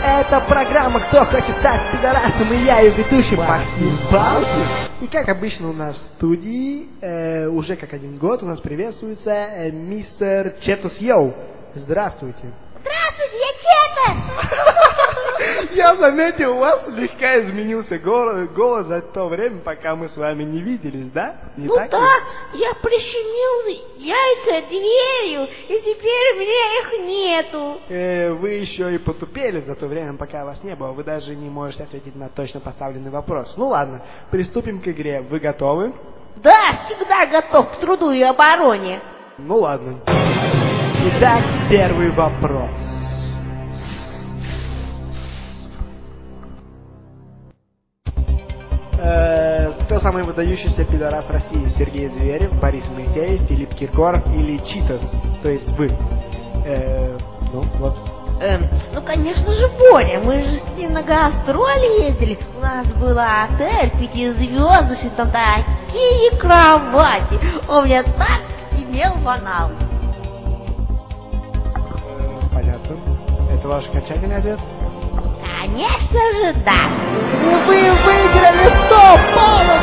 Это программа «Кто хочет стать пидорасом?» И я ее ведущий Максим Палкин. И как обычно у нас в студии, уже как 1 год у нас приветствуется мистер Четус Йоу. Здравствуйте. Здравствуйте, я Четус! Я заметил, у вас слегка изменился голос за то время, пока мы с вами не виделись, да? Не так да, я прищемил яйца дверью, и теперь у меня их нету. Вы еще и потупели за то время, пока вас не было. Вы даже не можете ответить на точно поставленный вопрос. Ну ладно, приступим к игре. Вы готовы? Да, всегда готов к труду и обороне. Ну ладно. Итак, первый вопрос. Кто самый выдающийся пидорас России? Сергей Зверев, Борис Моисеев, Филипп Киркоров или Читос? То есть вы. Ну, конечно же, Боря. Мы же с ним на гастроли ездили. У нас был отель 5-звездочный, там такие кровати. Он меня так имел банал. Понятно. Это ваш окончательный ответ? Конечно же, да. И вы выиграли 100 баллов!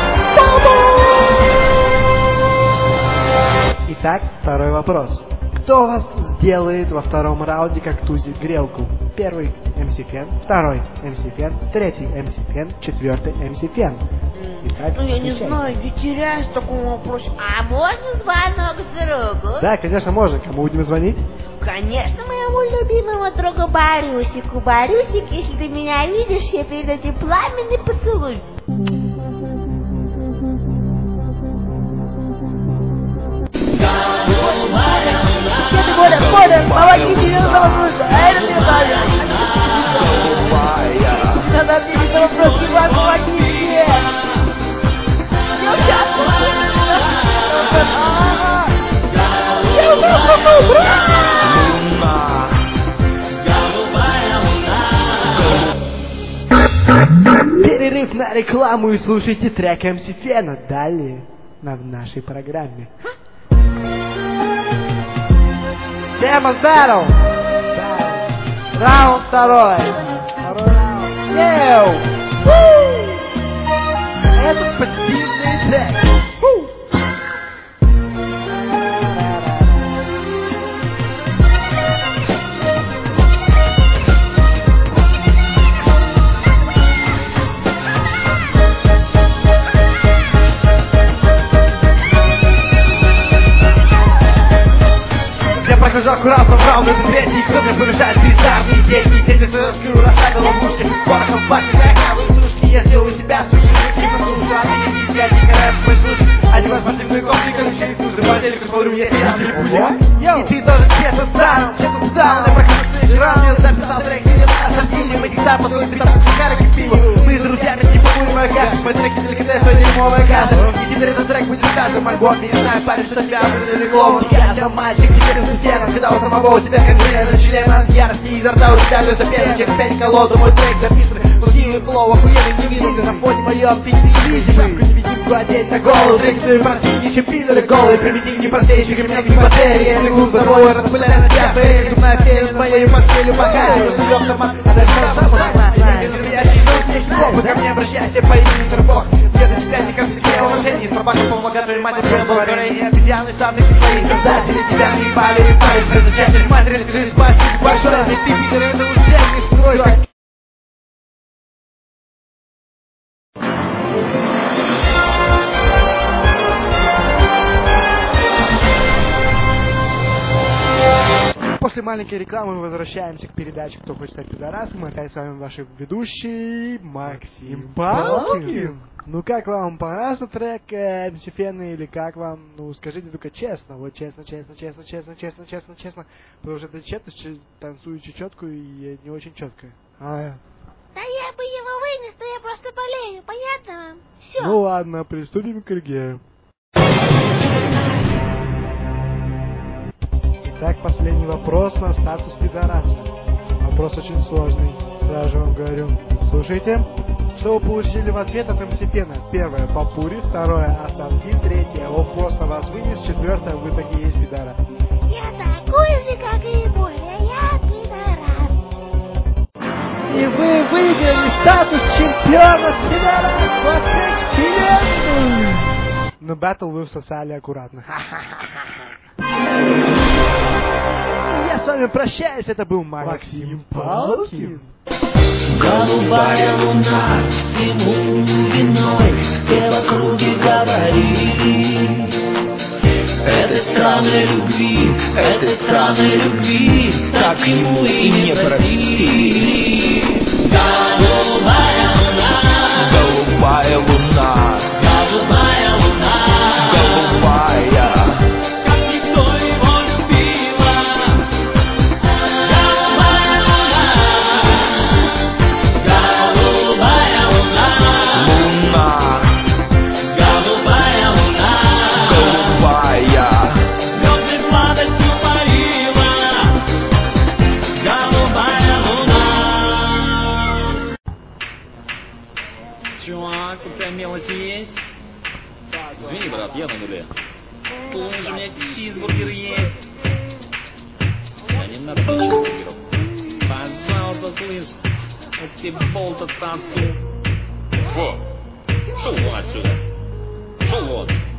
Итак, второй вопрос. Кто вас сделает во втором раунде как тузик грелку? Первый МС Фен, второй МС Фен, третий МС Фен, четвертый МС Фен. Итак, я не знаю, я теряюсь в таком вопросе. А можно звонок другу? Да, конечно, можно. Кому будем звонить? Конечно, моему любимому другу Борюсику. Борюсик, если ты меня видишь, я передаю тебе пламенный поцелуй. Боря, помогите, мне надо вопрос. А это мне надо. Надо ответить на вопрос, Иван, помогите. Перерыв на рекламу и слушайте трек МС Фена. Далее в нашей программе. Тема Battle. Раунд второй. Йоу! Это позитивный трек. Прохожу аккуратно в раунд, это третий. Кто мне помешает bizarrные деньги? Теперь я раскрою, расставил ловушки. Порохом пахнет, как игрушки. Я сделаю себя суши, не послушаю. А ты не тебя, не горят свои слушай. Одевай спортивный комплект, колючий фуз. За модельку смотрю, если я не буду. И ты тоже где-то встал. Я прохожу следующий раунд. Я записал трек, не на самом мы диктар, потом ты там шикарок и пиво. Мы с друзьями не покуримая каша. Мои треки деликатес, а дерьмовая каша. И теперь этот трек будет в каждом альбоме. Я знаю, парень, что тебя выдали голову. Я сам мальчик, теперь с уфером. Когда у самого у тебя конкурент на члена от ярости. Изо рта у тебя все запели через 5 колоду. Мой трек записан, плохие флоу, охуенный невидимый. На фоне моем ты не видишь. Шапку невидимку одеть на голову. Трек твои противничьи пидоры голые. Примитивнее простейших ремней не батареи. Я лягу за тобой, распыляю на тебя фейк. Зубная фея над моей постелью пока. Живем автомат, а дальше ко мне обращайся по имени Сырбок. Где-то тебя не как себе уважение. Собака помогает твоей матери, говорение. Обезьяны сами свои создатели. Тебя не ебали и пали. Предзначатель матери, скажи спасибо большое. Ты пидор, это уже не строй. После маленькой рекламы мы возвращаемся к передаче «Кто хочет стать пидорасом». Мы опять с вами ваши ведущие Максим Палкин. Ну как вам понравился трек МС Фена или как вам? Ну скажите только честно, вот честно. Потому что это честно танцую чечетку и не очень четко. Да я бы его вынес, но я просто болею, понятно вам? Все. Ну ладно, приступим к игре. Итак, последний вопрос на статус пидораса. Вопрос очень сложный, сразу вам говорю. Слушайте. Что вы получили в ответ от МС Фена? Первое — попури, второе — осадки, третье — он просто вас вынес, четвертое — вы такие есть пидорас. Я такой же, как и Боря, я пидорас. И статус чемпиона во всей вселенной. Но баттл вы всосали аккуратно. Я с вами прощаюсь, это был Максим Палкин. Голубая луна, всему виной, все в округе говорили. Этой странной любви, так ему и не простили. Голубая луна, голубая луна, голубая луна, голубая, как никто его любила. Голубая луна, голубая луна, луна, голубая луна, голубая, звезды сладостью парила. Голубая луна. Чувак, у тебя мелочи есть? Извини, брат, я на нуле. Слушай, у меня чизбургер есть. Да не надо чизбургеров. Пожалуйста, слышь, вот тебе болт от отцу. Фу, шел вон отсюда. Шел вон.